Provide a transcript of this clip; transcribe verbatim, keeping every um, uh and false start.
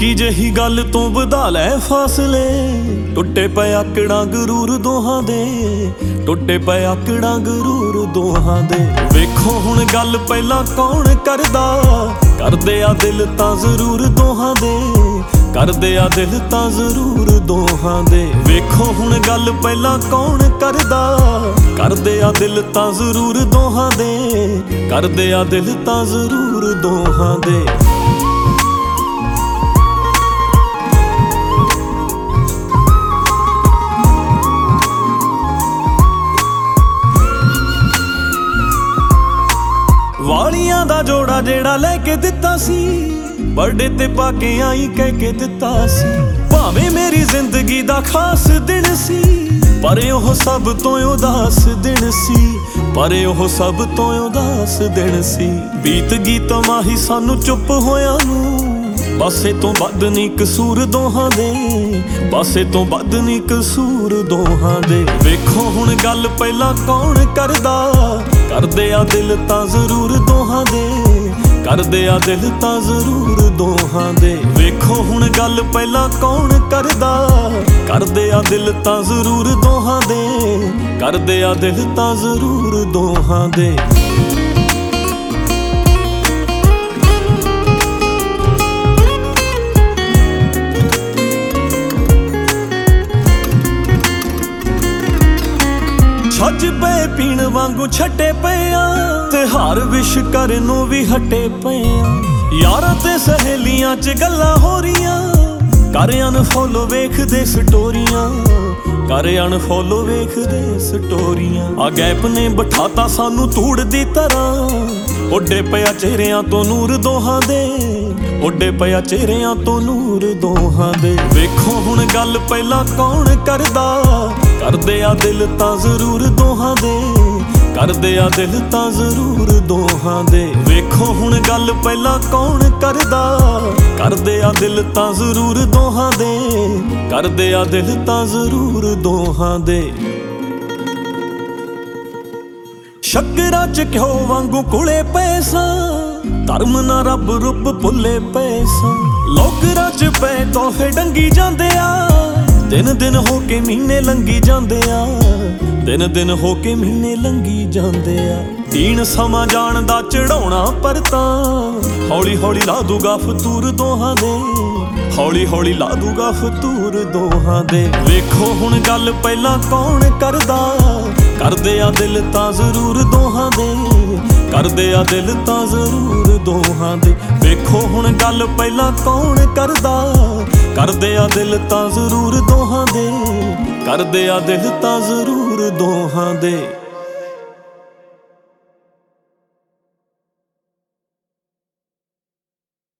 ਨਿੱਕੀ ਜਿਹੀ ਗੱਲ ਤੋਂ ਵਧਾ ਲੈ ਫਾਸਲੇ। ਟੁੱਟੇ ਪਏ ਆਕੜਾਂ ਗਰੂਰ ਦੋਹਾਂ ਦੇ, ਟੁੱਟੇ ਪਏ ਆਕੜਾਂ ਗਰੂਰ ਦੋਹਾਂ ਦੇ। ਵੇਖੋ ਹੁਣ ਗੱਲ ਪਹਿਲਾਂ ਕੌਣ ਕਰਦਾ, ਕਰਦੇ ਆ ਦਿਲ ਤਾਂ ਜ਼ਰੂਰ ਦੋਹਾਂ ਦੇ, ਕਰਦੇ ਆ ਦਿਲ ਤਾਂ ਜ਼ਰੂਰ ਦੋਹਾਂ ਦੇ। ਵੇਖੋ ਹੁਣ ਗੱਲ ਪਹਿਲਾਂ ਕੌਣ ਕਰਦਾ, ਕਰਦੇ ਆ ਦਿਲ ਤਾਂ ਜ਼ਰੂਰ ਦੋਹਾਂ ਦੇ, ਕਰਦੇ ਆ ਦਿਲ ਤਾਂ ਜ਼ਰੂਰ ਦੋਹਾਂ ਦੇ। ਵਾਲੀਆਂ ਦਾ ਜੋੜਾ ਜਿਹੜਾ ਲੈ ਕੇ ਦਿੱਤਾ ਸੀ, ਬਰਥਡੇ ਤੇ ਪਾ ਕੇ ਆਈ ਕਹਿ ਕੇ ਦਿੱਤਾ ਸੀ। ਭਾਵੇਂ ਮੇਰੀ ਜ਼ਿੰਦਗੀ ਦਾ ਖਾਸ ਦਿਨ ਸੀ, ਪਰ ਉਹ ਸਭ ਤੋਂ ਉਦਾਸ ਦਿਨ ਸੀ, ਪਰ ਉਹ ਸਭ ਤੋਂ ਉਦਾਸ ਦਿਨ ਸੀ। ਬੀਤ ਗਈ ਤਮਾਹੀ ਸਾਨੂੰ ਚੁੱਪ ਹੋਇਆਂ ਨੂੰ, ਪਾਸੇ ਤੋਂ ਵੱਧ ਨੀ ਕਸੂਰ ਦੋਹਾਂ ਦੇ, ਪਾਸੇ ਤੋਂ ਵੱਧ ਨੀ ਕਸੂਰ ਦੋਹਾਂ ਦੇ। ਵੇਖੋ ਹੁਣ ਗੱਲ ਪਹਿਲਾਂ ਕੌਣ ਕਰਦਾ, ਕਰਦੇ ਆ ਦਿਲ ਤਾਂ ਜ਼ਰੂਰ ਦੋਹਾਂ ਦੇ, ਕਰਦੇ ਆ ਦਿਲ ਤਾਂ ਜ਼ਰੂਰ ਦੋਹਾਂ ਦੇ। ਵੇਖੋ ਹੁਣ ਗੱਲ ਪਹਿਲਾਂ ਕੌਣ ਕਰਦਾ, ਕਰਦੇ ਆ ਦਿਲ ਤਾਂ ਜ਼ਰੂਰ ਦੋਹਾਂ ਦੇ, ਕਰਦੇ ਆ ਦਿਲ ਤਾਂ ਜ਼ਰੂਰ ਦੋਹਾਂ ਦੇ। ਛੱਜ ਪਏ ਪੀਣ ਵਾਂਗੂ ਛੱਟੇ ਪਏ ਆ, ਤੇ ਹਾਰ ਵਿਸ਼ ਕਰਨ ਨੂੰ ਵੀ ਹਟੇ ਪਏ ਆ। ਯਾਰਾਂ ਤੇ ਸਹੇਲੀਆਂ ਚ ਗੱਲਾਂ ਹੋ ਰਹੀਆਂ, ਕਰ ਅਨਫੋਲੋ ਵੇਖਦੇ ਸਟੋਰੀਆਂ, ਕਰ ਅਨਫੋਲੋ ਵੇਖਦੇ ਸਟੋਰੀਆਂ। ਆ ਗੈਪ ਨੇ ਬਿਠਾਤਾ ਸਾਨੂੰ ਧੂੜ ਦੀ ਤਰ੍ਹਾਂ, ਉੱਡੇ ਪਿਆ ਚਿਹਰਿਆਂ ਤੋਂ ਨੂਰ ਦੋਹਾਂ ਦੇ, ਉੱਡੇ ਪਿਆ ਚਿਹਰਿਆਂ ਤੋਂ ਨੂਰ ਦੋਹਾਂ ਦੇ। ਵੇਖੋ ਹੁਣ ਗੱਲ ਪਹਿਲਾਂ ਕੌਣ ਕਰਦਾ, ਕਰਦੇ ਆ ਦਿਲ ਤਾਂ ਜ਼ਰੂਰ ਦੋਹਾਂ ਦੇ, ਕਰਦੇ ਆ ਦਿਲ ਤਾਂ ਜ਼ਰੂਰ ਦੋਹਾਂ ਦੇ। ਵੇਖੋ ਹੁਣ ਗੱਲ ਪਹਿਲਾਂ ਕੌਣ ਕਰਦਾ, ਕਰਦੇ ਆ ਦਿਲ ਤਾਂ ਜ਼ਰੂਰ ਦੋਹਾਂ ਦੇ, ਕਰਦੇ ਆ ਦਿਲ ਤਾਂ ਜ਼ਰੂਰ ਦੋਹਾਂ ਦੇ। ਸ਼ੱਕਰਾਂ ਚ ਘਿਓ ਵਾਂਗੂ ਕੁਲੇ ਪਏ ਸਾਂ, ਧਰਮ ਨਾ ਰੱਬ ਰੁੱਬ ਭੁੱਲੇ ਪਏ ਸਾਂ। ਲੋਕਰਾਂ ਚ ਪਏ ਤੋਹਫੇ ਡੰਗੀ ਜਾਂਦੇ ਆ, ਦਿਨ ਦਿਨ ਹੋ ਕੇ ਮਹੀਨੇ ਲੰਘੀ ਜਾਂਦੇ ਆ, ਦਿਨ ਦਿਨ ਹੋ ਕੇ ਮਹੀਨੇ ਲੰਘੀ ਜਾਂਦੇ ਆ। ਦੀਨ ਸਮਾਂ ਜਾਣ ਦਾ ਚੜਾਉਣਾ ਪਰ ਤਾਂ, ਹੌਲੀ ਹੌਲੀ ਲਾ ਦੂਗਾ ਫਤੂਰ ਦੋਹਾਂ ਦੇ, ਹੌਲੀ ਹੌਲੀ ਲਾ ਦੂਗਾ ਫਤੂਰ ਦੋਹਾਂ ਦੇ। ਵੇਖੋ ਹੁਣ ਗੱਲ ਪਹਿਲਾਂ ਕੌਣ ਕਰਦਾ, ਕਰਦੇ ਆ ਦਿਲ ਤਾਂ ਜ਼ਰੂਰ ਦੋਹਾਂ ਦੇ, ਕਰਦੇ ਆ ਦਿਲ ਤਾਂ ਜ਼ਰੂਰ ਦੋਹਾਂ ਦੇ। ਵੇਖੋ ਹੁਣ ਗੱਲ ਪਹਿਲਾਂ ਕੌਣ ਕਰਦਾ, ਕਰਦੇ ਆ ਦਿਲ ਤਾਂ ਜ਼ਰੂਰ ਦੋਹਾਂ ਦੇ, ਕਰਦੇ ਆ ਦਿਲ ਤਾਂ ਜ਼ਰੂਰ ਦੋਹਾਂ ਦੇ।